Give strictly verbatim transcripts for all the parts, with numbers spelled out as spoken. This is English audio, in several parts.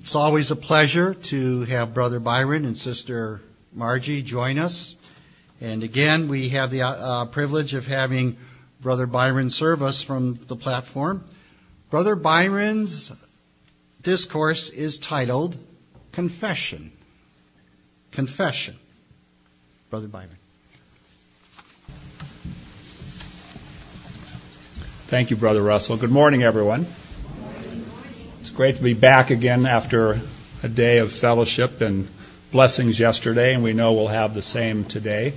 It's always a pleasure to have Brother Byron and Sister Margie join us. And again, we have the uh, privilege of having Brother Byron serve us from the platform. Brother Byron's discourse is titled Confession. Confession. Brother Byron. Thank you, Brother Russell. Good morning, everyone. It's great to be back again after a day of fellowship and blessings yesterday, and we know we'll have the same today.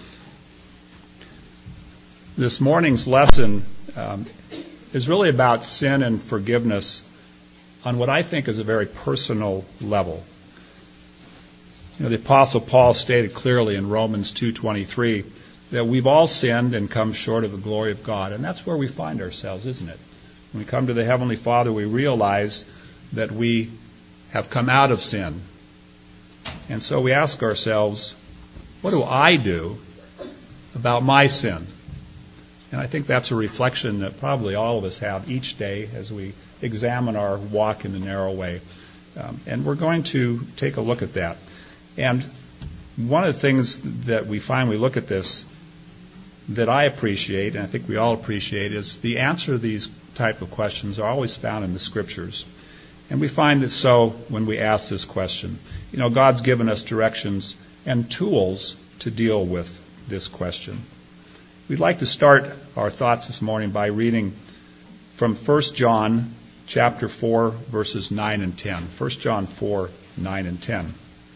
This morning's lesson um, is really about sin and forgiveness on what I think is a very personal level. You know, the Apostle Paul stated clearly in Romans two twenty-three that we've all sinned and come short of the glory of God, and that's where we find ourselves, isn't it? When we come to the Heavenly Father, we realize that we have come out of sin. And so we ask ourselves, what do I do about my sin? And I think that's a reflection that probably all of us have each day as we examine our walk in the narrow way. Um, and we're going to take a look at that. And one of the things that we find when we look at this that I appreciate, and I think we all appreciate, is the answer to these type of questions are always found in the Scriptures. And we find it so when we ask this question. You know, God's given us directions and tools to deal with this question. We'd like to start our thoughts this morning by reading from First John chapter four, verses nine and ten. First John four, nine and ten.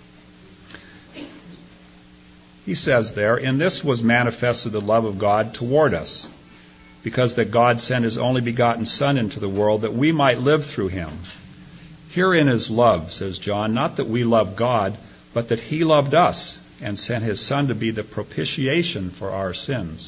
He says there, "In this was manifested the love of God toward us, because that God sent His only begotten Son into the world that we might live through Him. Herein is love," says John, "not that we love God, but that He loved us and sent His Son to be the propitiation for our sins."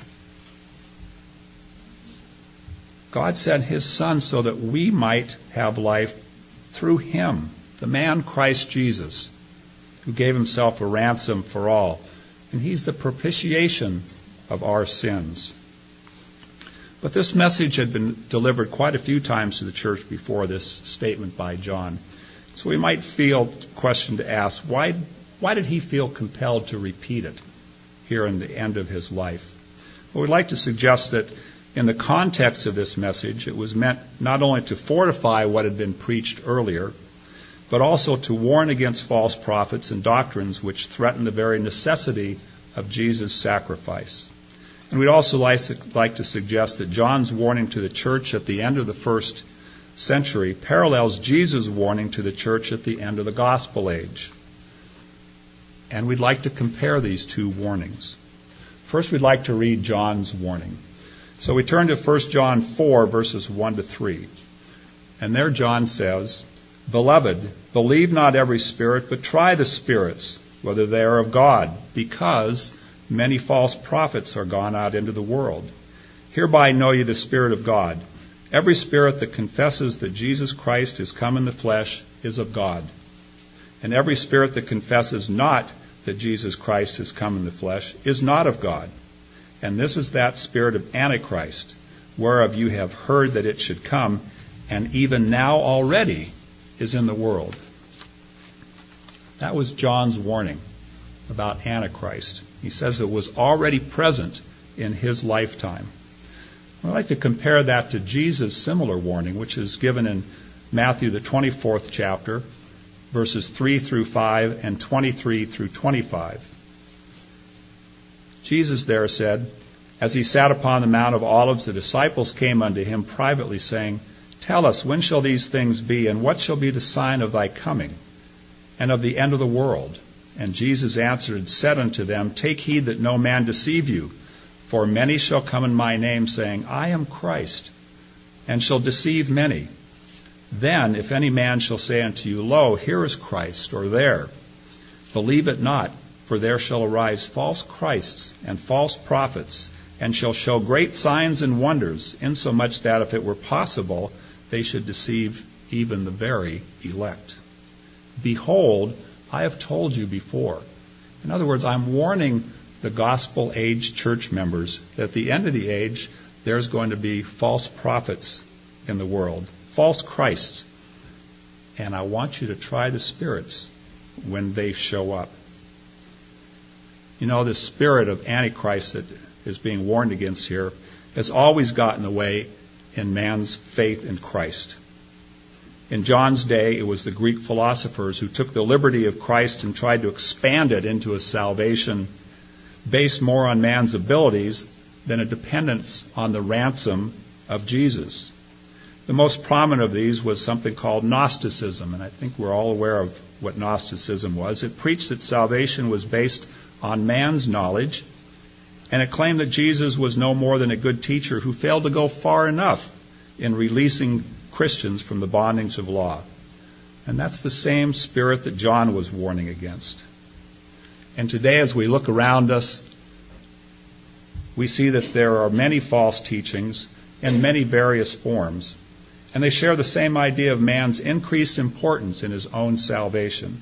God sent His Son so that we might have life through Him, the man Christ Jesus, who gave Himself a ransom for all. And He's the propitiation of our sins. But this message had been delivered quite a few times to the church before this statement by John. So we might feel a question to ask, why, why did he feel compelled to repeat it here in the end of his life? Well, we'd like to suggest that in the context of this message, it was meant not only to fortify what had been preached earlier, but also to warn against false prophets and doctrines which threaten the very necessity of Jesus' sacrifice. And we'd also like to, like to suggest that John's warning to the church at the end of the first century parallels Jesus' warning to the church at the end of the gospel age. And we'd like to compare these two warnings. First, we'd like to read John's warning. So we turn to First John four, verses one to three. And there John says, "Beloved, believe not every spirit, but try the spirits, whether they are of God, because many false prophets are gone out into the world. Hereby know ye the Spirit of God. Every spirit that confesses that Jesus Christ is come in the flesh is of God. And every spirit that confesses not that Jesus Christ is come in the flesh is not of God. And this is that spirit of Antichrist, whereof you have heard that it should come, and even now already is in the world." That was John's warning about Antichrist. He says it was already present in his lifetime. I'd like to compare that to Jesus' similar warning, which is given in Matthew, the twenty-fourth chapter, verses three through five and twenty-three through twenty-five. Jesus there said, "As he sat upon the Mount of Olives, the disciples came unto him privately, saying, Tell us, when shall these things be, and what shall be the sign of thy coming, and of the end of the world? And Jesus answered and said unto them, Take heed that no man deceive you, for many shall come in my name, saying, I am Christ, and shall deceive many. Then, if any man shall say unto you, Lo, here is Christ, or there, believe it not, for there shall arise false Christs and false prophets, and shall show great signs and wonders, insomuch that if it were possible, they should deceive even the very elect. Behold, I have told you before." In other words, I'm warning the gospel age church members that at the end of the age, there's going to be false prophets in the world, false Christs. And I want you to try the spirits when they show up. You know, the spirit of Antichrist that is being warned against here has always gotten in the way in man's faith in Christ. In John's day, it was the Greek philosophers who took the liberty of Christ and tried to expand it into a salvation based more on man's abilities than a dependence on the ransom of Jesus. The most prominent of these was something called Gnosticism, and I think we're all aware of what Gnosticism was. It preached that salvation was based on man's knowledge, and it claimed that Jesus was no more than a good teacher who failed to go far enough in releasing Christians from the bondage of law. And that's the same spirit that John was warning against. And today, as we look around us, we see that there are many false teachings in many various forms, and they share the same idea of man's increased importance in his own salvation.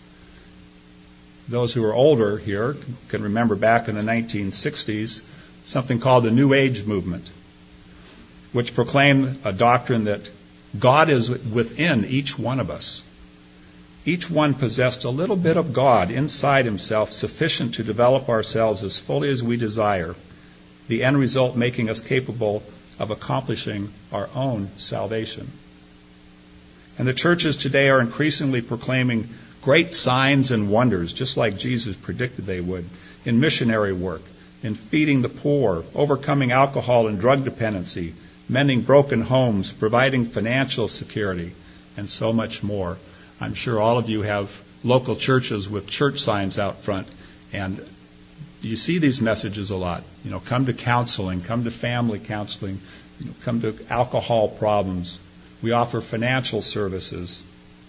Those who are older here can remember back in the nineteen sixties something called the New Age movement, which proclaimed a doctrine that God is within each one of us. Each one possessed a little bit of God inside himself, sufficient to develop ourselves as fully as we desire, the end result making us capable of accomplishing our own salvation. And the churches today are increasingly proclaiming great signs and wonders, just like Jesus predicted they would, in missionary work, in feeding the poor, overcoming alcohol and drug dependency, mending broken homes, providing financial security, and so much more. I'm sure all of you have local churches with church signs out front, and you see these messages a lot. You know, come to counseling, come to family counseling, you know, come to alcohol problems. We offer financial services.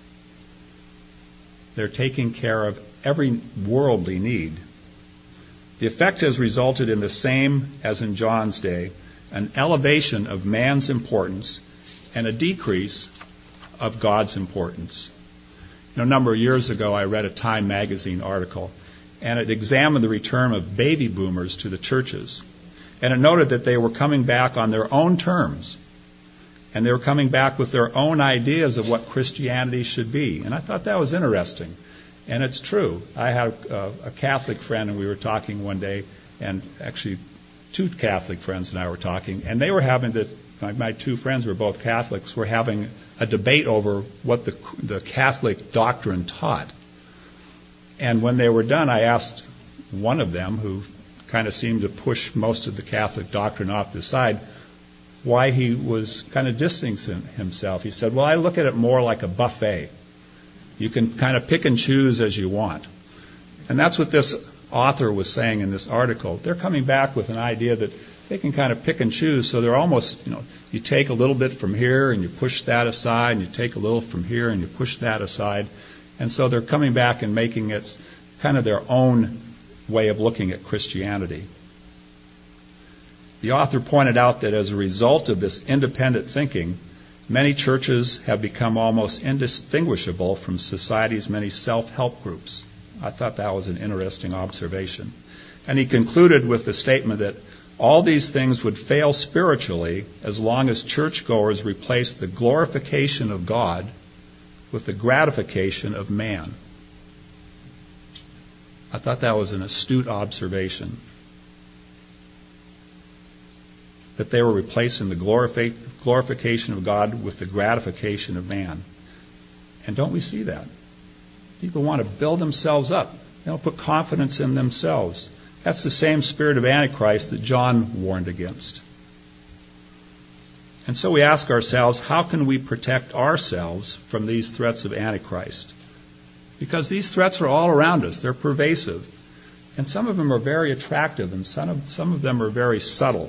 They're taking care of every worldly need. The effect has resulted in the same as in John's day, an elevation of man's importance and a decrease of God's importance. You know, a number of years ago, I read a Time magazine article, and it examined the return of baby boomers to the churches. And it noted that they were coming back on their own terms, and they were coming back with their own ideas of what Christianity should be. And I thought that was interesting. And it's true. I had a, a Catholic friend, and we were talking one day, and actually two Catholic friends and I were talking, and they were having the, my two friends were both Catholics, were having a debate over what the, the Catholic doctrine taught. And when they were done, I asked one of them, who kind of seemed to push most of the Catholic doctrine off the side, why he was kind of distancing himself. He said, well, I look at it more like a buffet. You can kind of pick and choose as you want. And that's what this author was saying in this article. They're coming back with an idea that they can kind of pick and choose, so they're almost, you know, you take a little bit from here and you push that aside, and you take a little from here and you push that aside. And so they're coming back and making it kind of their own way of looking at Christianity. The author pointed out that as a result of this independent thinking, many churches have become almost indistinguishable from society's many self-help groups. I thought that was an interesting observation. And he concluded with the statement that all these things would fail spiritually as long as churchgoers replace the glorification of God with the gratification of man. I thought that was an astute observation. That they were replacing the glorifi- glorification of God with the gratification of man. And don't we see that? People want to build themselves up. They don't put confidence in themselves. That's the same spirit of Antichrist that John warned against. And so we ask ourselves, how can we protect ourselves from these threats of Antichrist? Because these threats are all around us. They're pervasive. And some of them are very attractive, and some of, some of them are very subtle.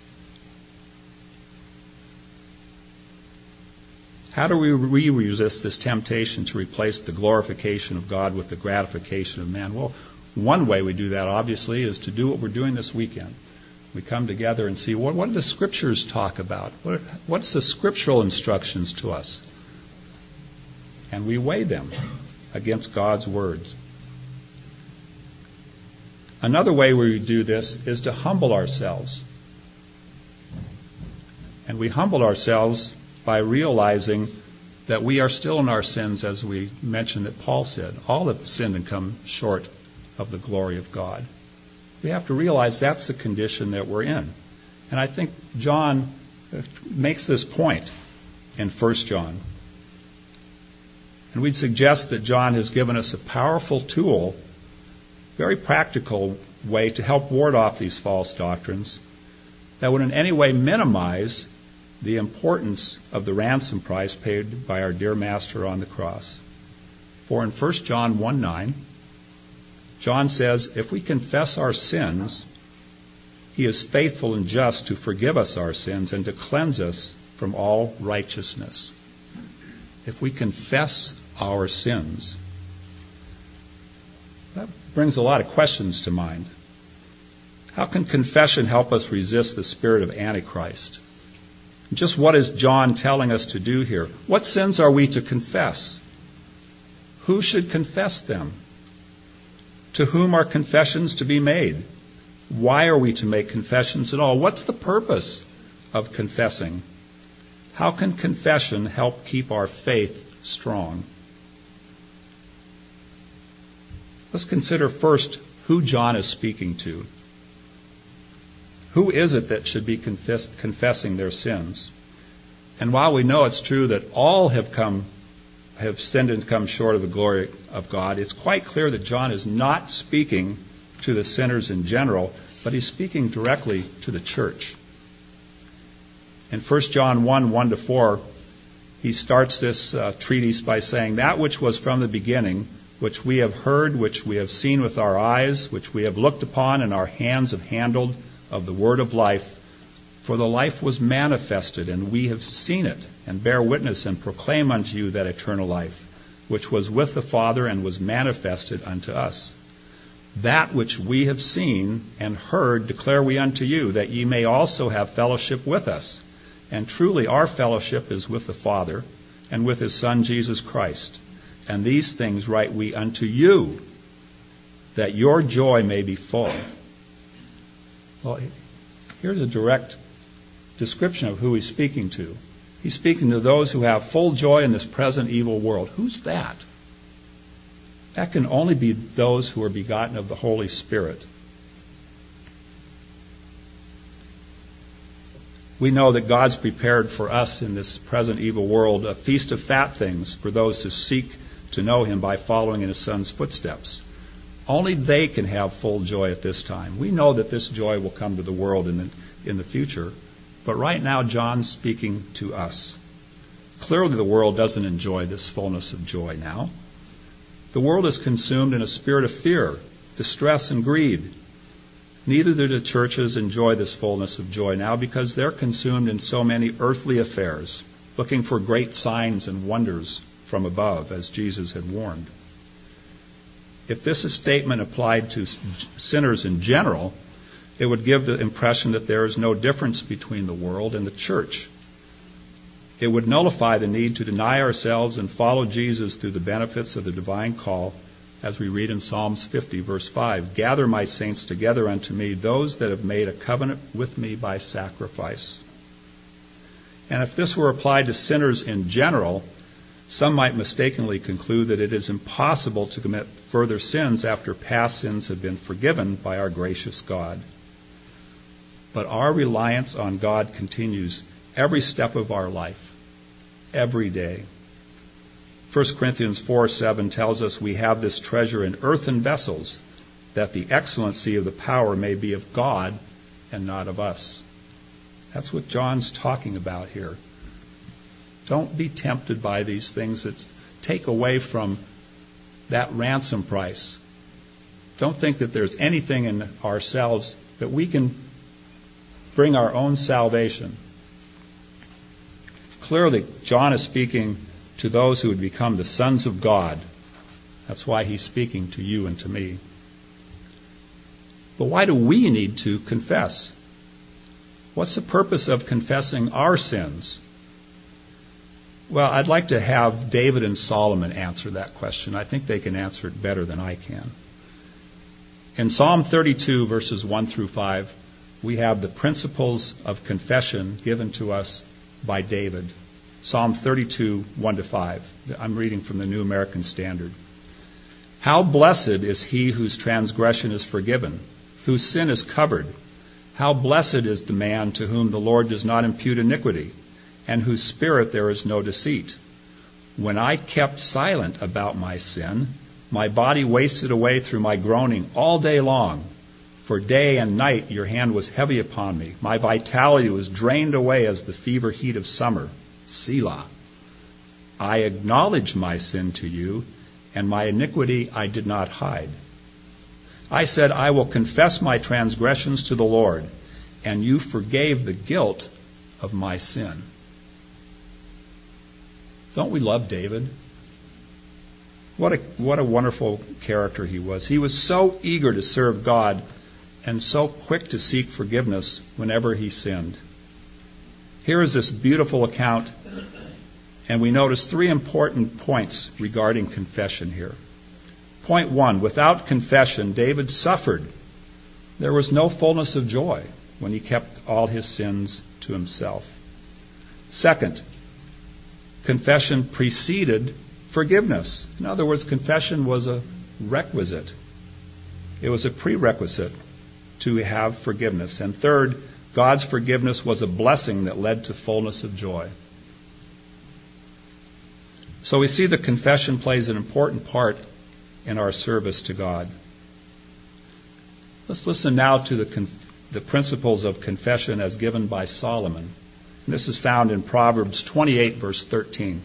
How do we resist this temptation to replace the glorification of God with the gratification of man? Well, one way we do that, obviously, is to do what we're doing this weekend. We come together and see, what, what do the Scriptures talk about? What, what's the scriptural instructions to us? And we weigh them against God's words. Another way we do this is to humble ourselves. And we humble ourselves by realizing that we are still in our sins, as we mentioned that Paul said. All have sinned and come short of the glory of God. We have to realize that's the condition that we're in. And I think John makes this point in First John. And we'd suggest that John has given us a powerful tool, very practical way to help ward off these false doctrines that would in any way minimize the importance of the ransom price paid by our dear Master on the cross. For in First John one nine, John says, if we confess our sins, He is faithful and just to forgive us our sins and to cleanse us from all righteousness. If we confess our sins, that brings a lot of questions to mind. How can confession help us resist the spirit of Antichrist? Just what is John telling us to do here? What sins are we to confess? Who should confess them? To whom are confessions to be made? Why are we to make confessions at all? What's the purpose of confessing? How can confession help keep our faith strong? Let's consider first who John is speaking to. Who is it that should be confess, confessing their sins? And while we know it's true that all have come, have sinned and come short of the glory of God, it's quite clear that John is not speaking to the sinners in general, but he's speaking directly to the church. In First John one, one to four, he starts this uh, treatise by saying, that which was from the beginning, which we have heard, which we have seen with our eyes, which we have looked upon and our hands have handled, of the word of life. For the life was manifested, and we have seen it, and bear witness and proclaim unto you that eternal life, which was with the Father and was manifested unto us. That which we have seen and heard declare we unto you, that ye may also have fellowship with us. And truly our fellowship is with the Father and with His Son Jesus Christ. And these things write we unto you, that your joy may be full. Well, here's a direct description of who he's speaking to. He's speaking to those who have full joy in this present evil world. Who's that? That can only be those who are begotten of the Holy Spirit. We know that God's prepared for us in this present evil world a feast of fat things for those who seek to know Him by following in His Son's footsteps. Only they can have full joy at this time. We know that this joy will come to the world in the, in the future. But right now, John's speaking to us. Clearly, the world doesn't enjoy this fullness of joy now. The world is consumed in a spirit of fear, distress, and greed. Neither do the churches enjoy this fullness of joy now because they're consumed in so many earthly affairs, looking for great signs and wonders from above, as Jesus had warned. If this statement applied to sinners in general, it would give the impression that there is no difference between the world and the church. It would nullify the need to deny ourselves and follow Jesus through the benefits of the divine call, as we read in Psalms fifty, verse five, gather my saints together unto me, those that have made a covenant with me by sacrifice. And if this were applied to sinners in general, some might mistakenly conclude that it is impossible to commit further sins after past sins have been forgiven by our gracious God. But our reliance on God continues every step of our life, every day. First Corinthians four seven tells us we have this treasure in earthen vessels, that the excellency of the power may be of God and not of us. That's what John's talking about here. Don't be tempted by these things that take away from that ransom price. Don't think that there's anything in ourselves that we can bring our own salvation. Clearly, John is speaking to those who would become the sons of God. That's why he's speaking to you and to me. But why do we need to confess? What's the purpose of confessing our sins? Well, I'd like to have David and Solomon answer that question. I think they can answer it better than I can. In Psalm thirty-two, verses one through five, we have the principles of confession given to us by David. Psalm thirty-two, one to five. I'm reading from the New American Standard. How blessed is he whose transgression is forgiven, whose sin is covered. How blessed is the man to whom the Lord does not impute iniquity, and whose spirit there is no deceit. When I kept silent about my sin, my body wasted away through my groaning all day long. For day and night your hand was heavy upon me. My vitality was drained away as the fever heat of summer. Selah. I acknowledge my sin to you, and my iniquity I did not hide. I said, I will confess my transgressions to the Lord, and you forgave the guilt of my sin. Don't we love David? What a, what a wonderful character he was. He was so eager to serve God and so quick to seek forgiveness whenever he sinned. Here is this beautiful account, and we notice three important points regarding confession here. Point one, without confession, David suffered. There was no fullness of joy when he kept all his sins to himself. Second, confession preceded forgiveness. In other words, confession was a requisite. It was a prerequisite to have forgiveness. And third, God's forgiveness was a blessing that led to fullness of joy. So we see that confession plays an important part in our service to God. Let's listen now to the, con- the principles of confession as given by Solomon. And this is found in Proverbs twenty-eight, verse thirteen.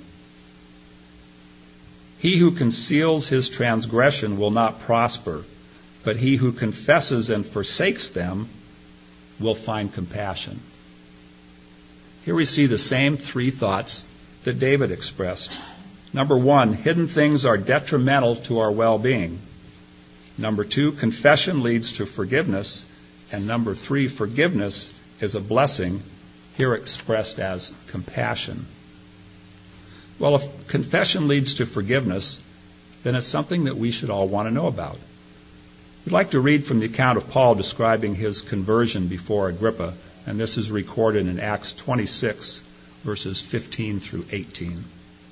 He who conceals his transgression will not prosper, but he who confesses and forsakes them will find compassion. Here we see the same three thoughts that David expressed. Number one, hidden things are detrimental to our well-being. Number two, confession leads to forgiveness. And number three, forgiveness is a blessing, here expressed as compassion. Well, if confession leads to forgiveness, then it's something that we should all want to know about. We'd like to read from the account of Paul describing his conversion before Agrippa, and this is recorded in Acts twenty-six, verses fifteen through eighteen.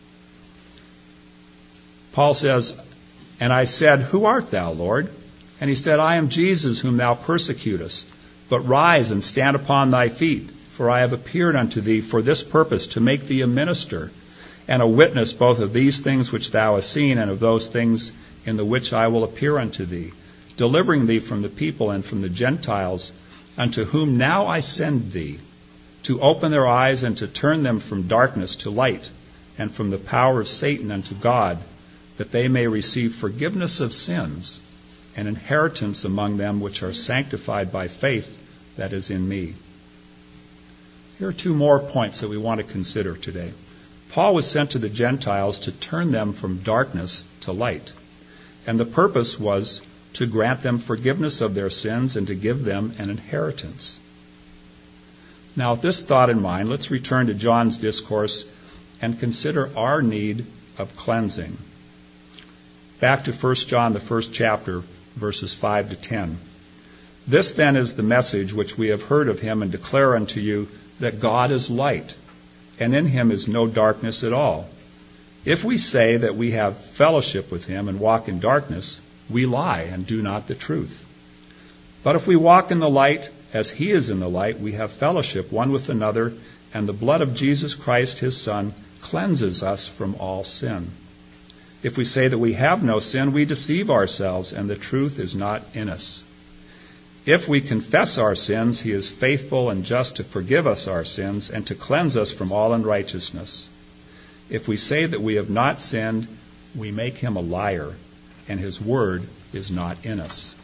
Paul says, And I said, Who art thou, Lord? And he said, I am Jesus whom thou persecutest. But rise and stand upon thy feet, for I have appeared unto thee for this purpose, to make thee a minister, and a witness both of these things which thou hast seen, and of those things in the which I will appear unto thee, delivering thee from the people and from the Gentiles, unto whom now I send thee, to open their eyes and to turn them from darkness to light, and from the power of Satan unto God, that they may receive forgiveness of sins, and inheritance among them which are sanctified by faith that is in me. Here are two more points that we want to consider today. Paul was sent to the Gentiles to turn them from darkness to light, and the purpose was to grant them forgiveness of their sins and to give them an inheritance. Now, with this thought in mind, let's return to John's discourse and consider our need of cleansing. Back to First John, the first chapter, verses five to ten. This then is the message which we have heard of him and declare unto you, that God is light, and in him is no darkness at all. If we say that we have fellowship with him and walk in darkness, we lie and do not the truth. But if we walk in the light, as he is in the light, we have fellowship one with another, and the blood of Jesus Christ, his Son, cleanses us from all sin. If we say that we have no sin, we deceive ourselves, and the truth is not in us. If we confess our sins, he is faithful and just to forgive us our sins and to cleanse us from all unrighteousness. If we say that we have not sinned, we make him a liar, and his word is not in us.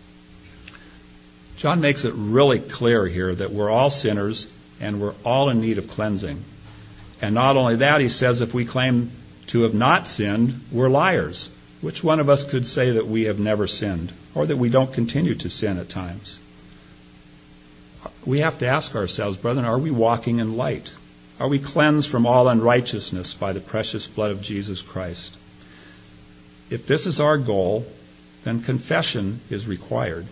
John makes it really clear here that we're all sinners and we're all in need of cleansing. And not only that, he says if we claim to have not sinned, we're liars. Which one of us could say that we have never sinned, or that we don't continue to sin at times? We have to ask ourselves, brethren, are we walking in light? Are we cleansed from all unrighteousness by the precious blood of Jesus Christ? If this is our goal, then confession is required.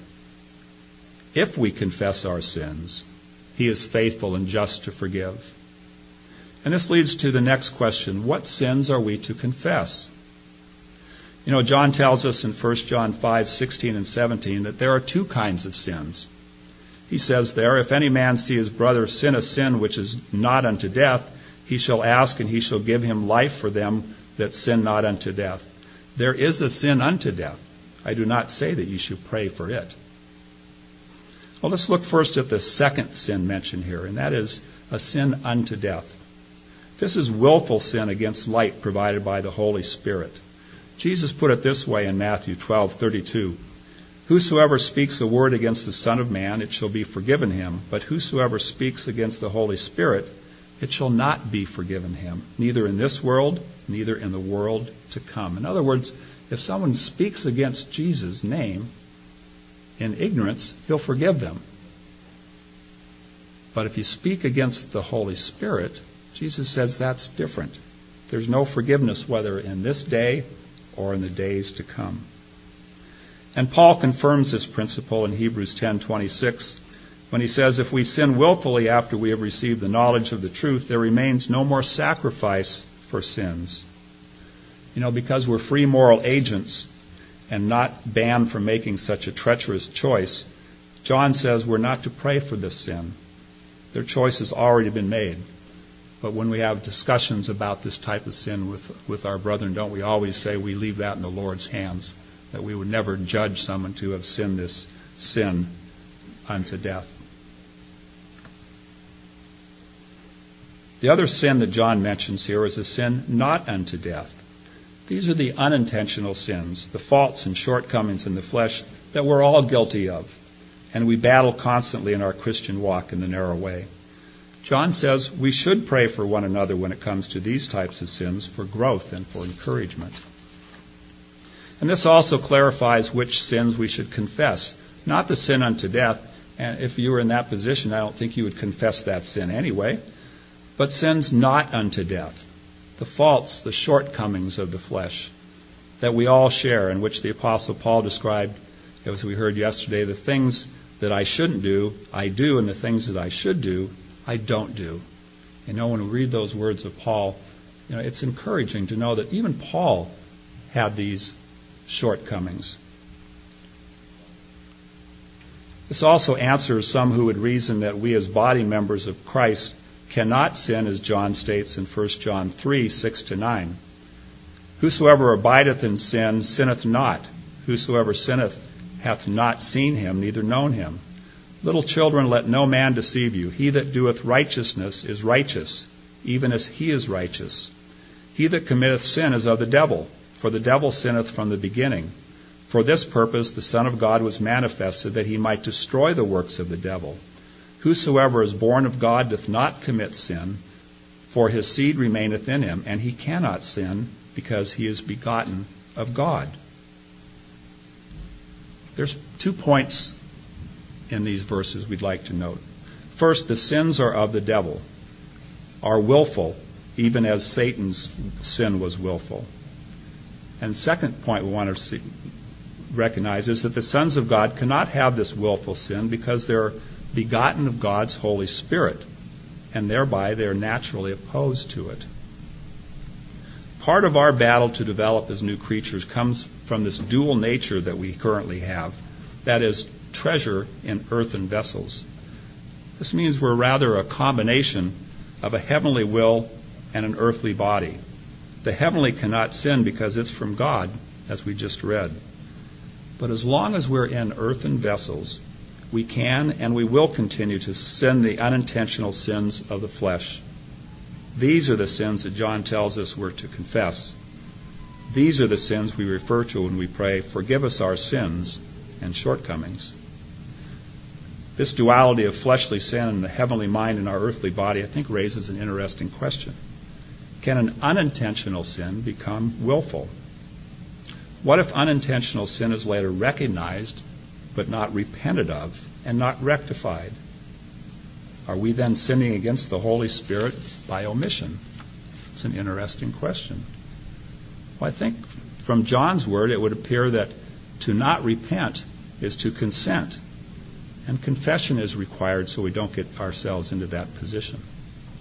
If we confess our sins, he is faithful and just to forgive. And this leads to the next question. What sins are we to confess? You know, John tells us in First John five, sixteen and seventeen that there are two kinds of sins. He says there, if any man see his brother sin a sin which is not unto death, he shall ask, and he shall give him life for them that sin not unto death. There is a sin unto death. I do not say that you should pray for it. Well, let's look first at the second sin mentioned here, and that is a sin unto death. This is willful sin against light provided by the Holy Spirit. Jesus put it this way in Matthew twelve thirty-two. Whosoever speaks a word against the Son of Man, it shall be forgiven him. But whosoever speaks against the Holy Spirit, it shall not be forgiven him, neither in this world, neither in the world to come. In other words, if someone speaks against Jesus' name in ignorance, he'll forgive them. But if you speak against the Holy Spirit, Jesus says that's different. There's no forgiveness, whether in this day or in the days to come. And Paul confirms this principle in Hebrews ten twenty-six when he says, if we sin willfully after we have received the knowledge of the truth, there remains no more sacrifice for sins. You know, because we're free moral agents and not banned from making such a treacherous choice, John says we're not to pray for this sin. Their choice has already been made. But when we have discussions about this type of sin with, with our brethren, don't we always say we leave that in the Lord's hands, that we would never judge someone to have sinned this sin unto death. The other sin that John mentions here is a sin not unto death. These are the unintentional sins, the faults and shortcomings in the flesh that we're all guilty of, and we battle constantly in our Christian walk in the narrow way. John says we should pray for one another when it comes to these types of sins for growth and for encouragement. And this also clarifies which sins we should confess. Not the sin unto death, and if you were in that position, I don't think you would confess that sin anyway, but sins not unto death. The faults, the shortcomings of the flesh that we all share, in which the Apostle Paul described, as we heard yesterday, the things that I shouldn't do, I do, and the things that I should do, I don't do. You know, when we read those words of Paul, you know, it's encouraging to know that even Paul had these shortcomings. This also answers some who would reason that we as body members of Christ cannot sin, as John states in First John three, six to nine. Whosoever abideth in sin sinneth not. Whosoever sinneth hath not seen him, neither known him. Little children, let no man deceive you. He that doeth righteousness is righteous, even as he is righteous. He that committeth sin is of the devil, for the devil sinneth from the beginning. For this purpose the Son of God was manifested, that he might destroy the works of the devil. Whosoever is born of God doth not commit sin, for his seed remaineth in him, and he cannot sin, because he is begotten of God. There's two points in these verses we'd like to note. First, the sins are of the devil, are willful, even as Satan's sin was willful. And the second point we want to see, recognize is that the sons of God cannot have this willful sin because they're begotten of God's Holy Spirit, and thereby they're naturally opposed to it. Part of our battle to develop as new creatures comes from this dual nature that we currently have, that is, treasure in earthen vessels. This means we're rather a combination of a heavenly will and an earthly body. The heavenly cannot sin because it's from God, as we just read. But as long as we're in earthen vessels, we can and we will continue to sin the unintentional sins of the flesh. These are the sins that John tells us we're to confess. These are the sins we refer to when we pray, forgive us our sins and shortcomings. This duality of fleshly sin and the heavenly mind in our earthly body, I think, raises an interesting question. Can an unintentional sin become willful? What if unintentional sin is later recognized but not repented of and not rectified? Are we then sinning against the Holy Spirit by omission? It's an interesting question. Well, I think from John's word it would appear that to not repent is to consent. And confession is required so we don't get ourselves into that position.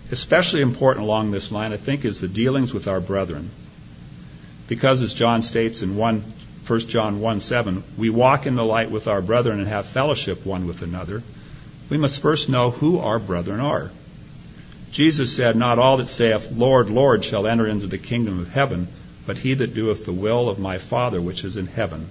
Especially important along this line, I think, is the dealings with our brethren. Because as John states in First John one seven, we walk in the light with our brethren and have fellowship one with another, we must first know who our brethren are. Jesus said, "Not all that saith, Lord, Lord, shall enter into the kingdom of heaven, but he that doeth the will of my Father which is in heaven."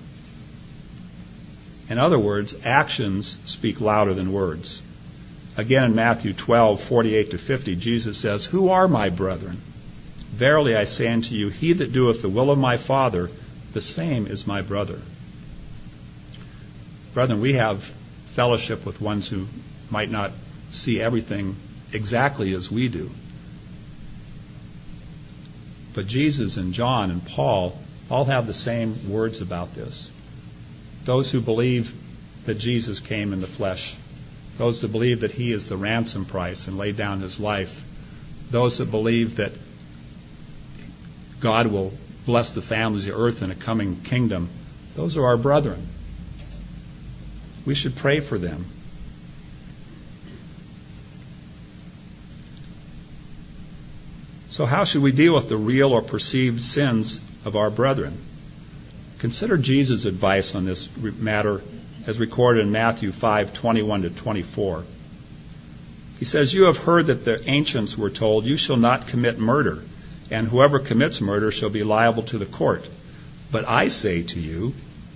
In other words, actions speak louder than words. Again, in Matthew twelve forty-eight to fifty, Jesus says, "Who are my brethren? Verily I say unto you, he that doeth the will of my Father, the same is my brother." Brethren, we have fellowship with ones who might not see everything exactly as we do. But Jesus and John and Paul all have the same words about this. Those who believe that Jesus came in the flesh, those that believe that he is the ransom price and laid down his life, those that believe that God will bless the families of the earth in a coming kingdom, those are our brethren. We should pray for them. So how should we deal with the real or perceived sins of our brethren? Consider Jesus' advice on this matter as recorded in Matthew five twenty-one to twenty-four. He says, "You have heard that the ancients were told, 'You shall not commit murder, and whoever commits murder shall be liable to the court.' But I say to you,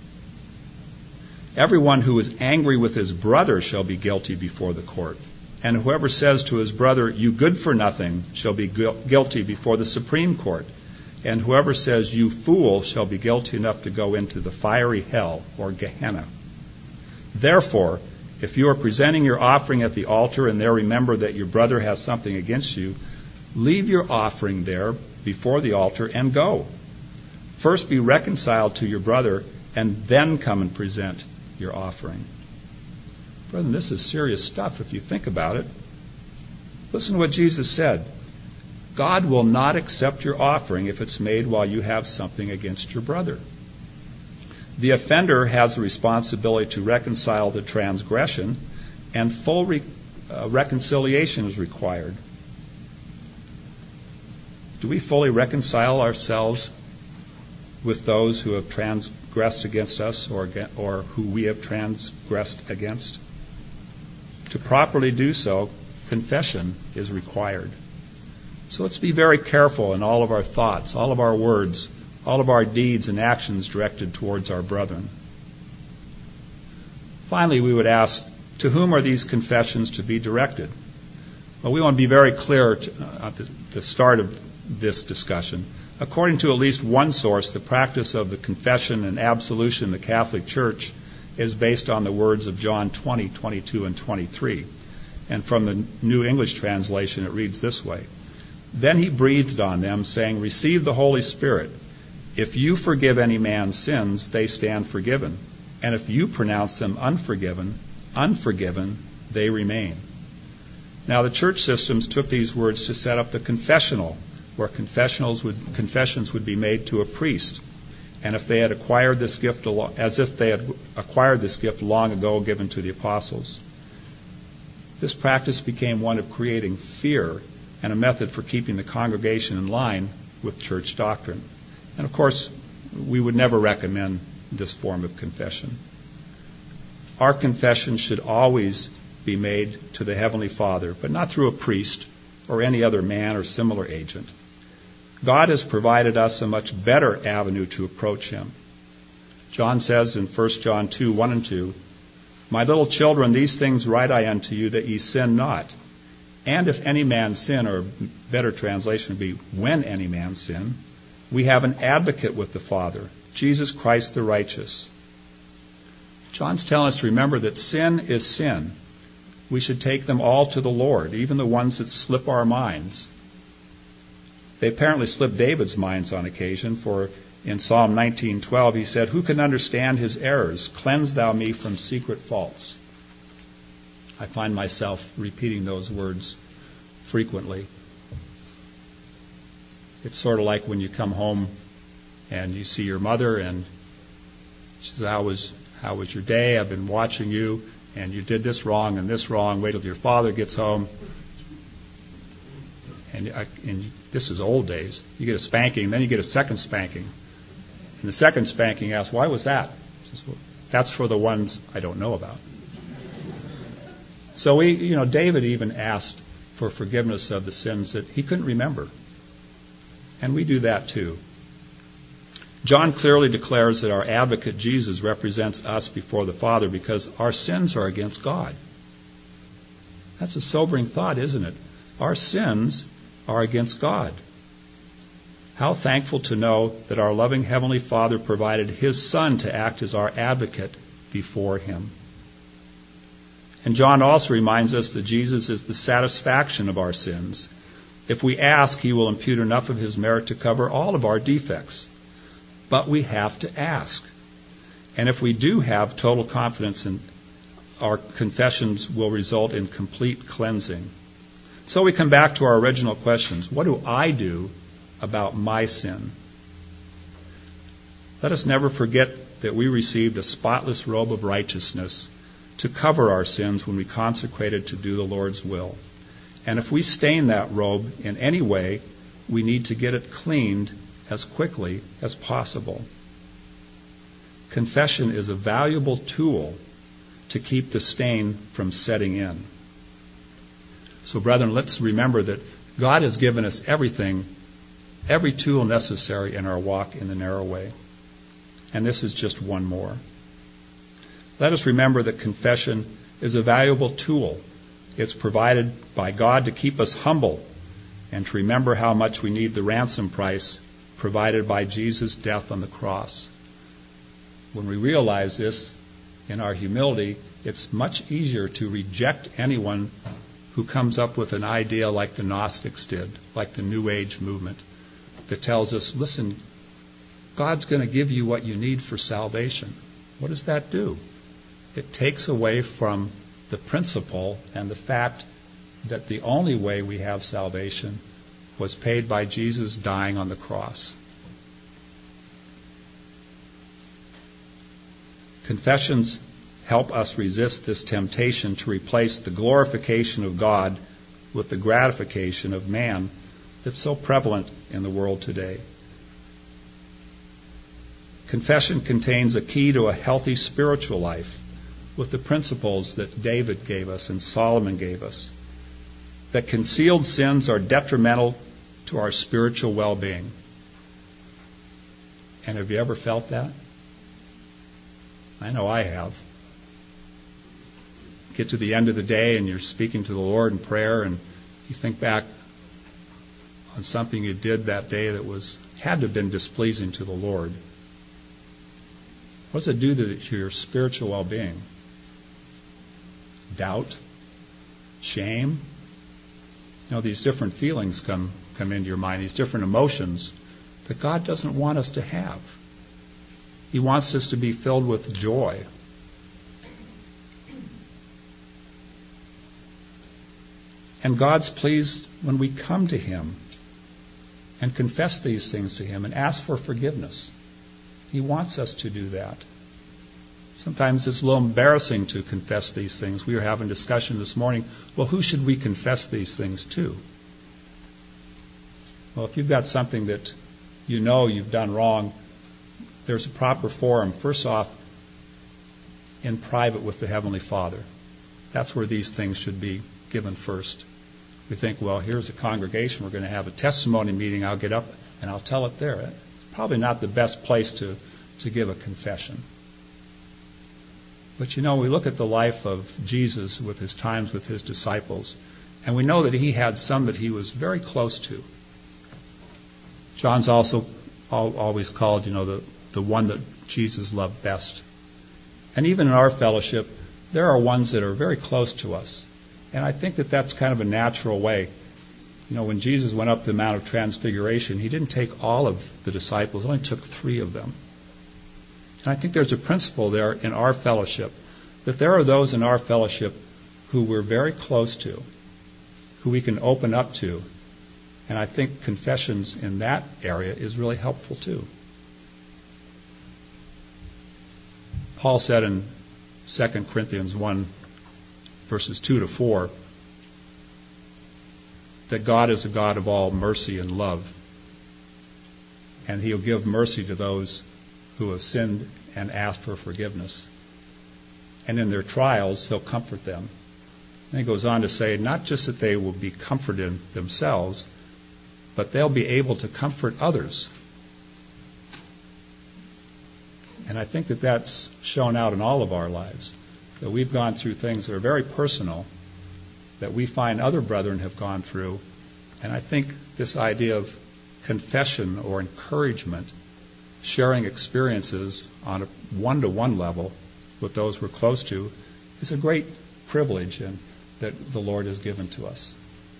everyone who is angry with his brother shall be guilty before the court. And whoever says to his brother, 'You good for nothing,' shall be gu- guilty before the Supreme Court. And whoever says, 'You fool,' shall be guilty enough to go into the fiery hell," or Gehenna. "Therefore, if you are presenting your offering at the altar and there remember that your brother has something against you, leave your offering there before the altar and go. First be reconciled to your brother and then come and present your offering." Brethren, this is serious stuff if you think about it. Listen to what Jesus said. God will not accept your offering if it's made while you have something against your brother. The offender has the responsibility to reconcile the transgression, and full re- uh, reconciliation is required. Do we fully reconcile ourselves with those who have transgressed against us or, or who we have transgressed against? To properly do so, confession is required. So let's be very careful in all of our thoughts, all of our words, all of our deeds and actions directed towards our brethren. Finally, we would ask, to whom are these confessions to be directed? Well, we want to be very clear to, uh, at the, the start of this discussion. According to at least one source, the practice of the confession and absolution in the Catholic Church is based on the words of John twenty, twenty-two, and twenty-three. And from the New English translation, it reads this way. "Then he breathed on them, saying, 'Receive the Holy Spirit. If you forgive any man's sins, they stand forgiven. And if you pronounce them unforgiven, unforgiven they remain.'" Now, the church systems took these words to set up the confessional, where confessionals would, confessions would be made to a priest, and if they had acquired this gift, as if they had acquired this gift long ago given to the apostles. This practice became one of creating fear and a method for keeping the congregation in line with church doctrine. And of course, we would never recommend this form of confession. Our confession should always be made to the Heavenly Father, but not through a priest or any other man or similar agent. God has provided us a much better avenue to approach Him. John says in First John two, one and two, "My little children, these things write I unto you, that ye sin not. And if any man sin," or better translation would be, "when any man sin, we have an advocate with the Father, Jesus Christ the righteous." John's telling us to remember that sin is sin. We should take them all to the Lord, even the ones that slip our minds. They apparently slipped David's minds on occasion, for in Psalm nineteen twelve he said, "Who can understand his errors? Cleanse thou me from secret faults." I find myself repeating those words frequently. It's sort of like when you come home and you see your mother and she says, how was, how was your day? I've been watching you and you did this wrong and this wrong. Wait till your father gets home. And, I, and this is old days. You get a spanking, then you get a second spanking. And the second spanking asks, why was that? Says, well, that's for the ones I don't know about. So we, you know, David even asked for forgiveness of the sins that he couldn't remember. And we do that too. John clearly declares that our advocate Jesus represents us before the Father because our sins are against God. That's a sobering thought, isn't it? Our sins are against God. How thankful to know that our loving Heavenly Father provided His Son to act as our advocate before Him. And John also reminds us that Jesus is the satisfaction of our sins. If we ask, He will impute enough of His merit to cover all of our defects. But we have to ask. And if we do have total confidence in our confessions will result in complete cleansing. So we come back to our original questions. What do I do about my sin? Let us never forget that we received a spotless robe of righteousness to cover our sins when we consecrated to do the Lord's will. And if we stain that robe in any way, we need to get it cleaned as quickly as possible. Confession is a valuable tool to keep the stain from setting in. So, brethren, let's remember that God has given us everything, every tool necessary in our walk in the narrow way. And this is just one more. Let us remember that confession is a valuable tool. It's provided by God to keep us humble and to remember how much we need the ransom price provided by Jesus' death on the cross. When we realize this in our humility, it's much easier to reject anyone who comes up with an idea like the Gnostics did, like the New Age movement, that tells us, listen, God's going to give you what you need for salvation. What does that do? It takes away from the principle and the fact that the only way we have salvation was paid by Jesus dying on the cross. Confessions help us resist this temptation to replace the glorification of God with the gratification of man that's so prevalent in the world today. Confession contains a key to a healthy spiritual life with the principles that David gave us and Solomon gave us. That concealed sins are detrimental to our spiritual well-being. And have you ever felt that? I know I have. Get to the end of the day and you're speaking to the Lord in prayer and you think back on something you did that day that was had to have been displeasing to the Lord. What does it do to, to your spiritual well-being? Doubt? Shame? You know, these different feelings come, come into your mind, these different emotions that God doesn't want us to have. He wants us to be filled with joy. And God's pleased when we come to Him and confess these things to Him and ask for forgiveness. He wants us to do that. Sometimes it's a little embarrassing to confess these things. We were having a discussion this morning. Well, who should we confess these things to? Well, if you've got something that you know you've done wrong, there's a proper forum. First off, in private with the Heavenly Father. That's where these things should be given first. We think, well, here's a congregation. We're going to have a testimony meeting. I'll get up and I'll tell it there. It's probably not the best place to, to give a confession. But you know, we look at the life of Jesus with His times with His disciples, and we know that He had some that He was very close to. John's also always called, you know, the, the one that Jesus loved best. And even in our fellowship, there are ones that are very close to us. And I think that that's kind of a natural way. You know, when Jesus went up the Mount of Transfiguration, He didn't take all of the disciples, He only took three of them. And I think there's a principle there in our fellowship, that there are those in our fellowship who we're very close to, who we can open up to. And I think confessions in that area is really helpful too. Paul said in Second Corinthians one, verses two to four, that God is a God of all mercy and love. And He'll give mercy to those who have sinned and asked for forgiveness. And in their trials, He'll comfort them. And He goes on to say, not just that they will be comforted themselves, but they'll be able to comfort others. And I think that that's shown out in all of our lives, that we've gone through things that are very personal, that we find other brethren have gone through. And I think this idea of confession or encouragement, sharing experiences on a one-to-one level with those we're close to, is a great privilege and that the Lord has given to us.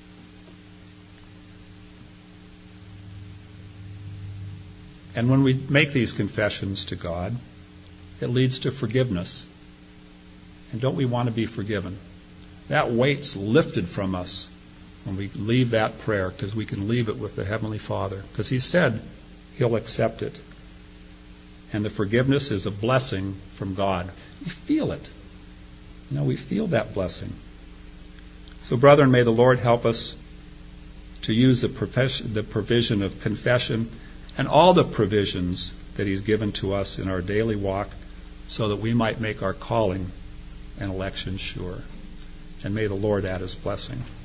And when we make these confessions to God, it leads to forgiveness. And don't we want to be forgiven? That weight's lifted from us when we leave that prayer, because we can leave it with the Heavenly Father. Because He said He'll accept it. And the forgiveness is a blessing from God. We feel it. You know, we feel that blessing. So, brethren, may the Lord help us to use the, profession, the provision of confession and all the provisions that He's given to us in our daily walk so that we might make our calling and election sure. And may the Lord add His blessing.